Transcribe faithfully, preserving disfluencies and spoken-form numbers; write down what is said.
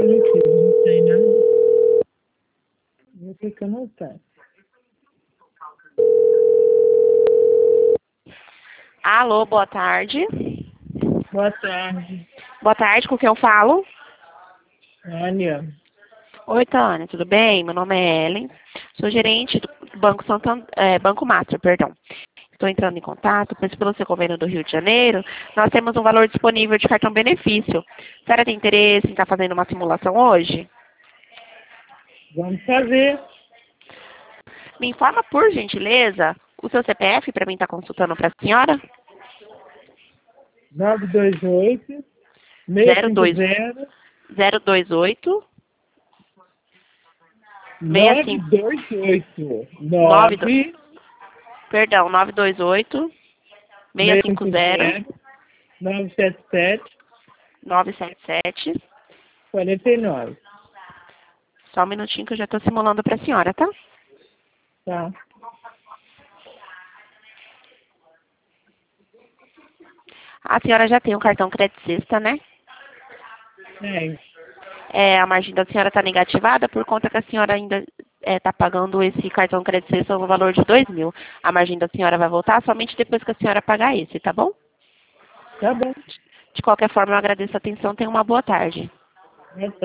aqui, não tem nada. Vou ter que anotar. Alô, boa tarde. Boa tarde, Boa tarde, com quem eu falo? Tânia. Oi, Tânia, tudo bem? Meu nome é Ellen, sou gerente do Banco Santander, é, Banco Master, perdão. Estou entrando em contato, pois pelo seu convênio do Rio de Janeiro, nós temos um valor disponível de cartão benefício. A senhora tem interesse em estar fazendo uma simulação hoje? Vamos fazer. Me informa, por gentileza, o seu C P F para mim estar consultando para a senhora? nove dois oito, seis zero cinco dois zero, zero dois oito seis nove cinco dois oito, nove dois nove perdão, nove dois oito seis seis cinco cinco zero zero, nove sete sete, nove sete sete. quarenta e nove. Só um minutinho que eu já estou simulando para a senhora, tá? Tá. A senhora já tem um cartão Crédito Sexta, né? Tem. É, a margem da senhora está negativada por conta que a senhora ainda está pagando esse cartão Crédito Sexta no valor de dois mil. A margem da senhora vai voltar somente depois que a senhora pagar esse, tá bom? Tá bom. De qualquer forma, eu agradeço a atenção. Tenha uma boa tarde. Tá.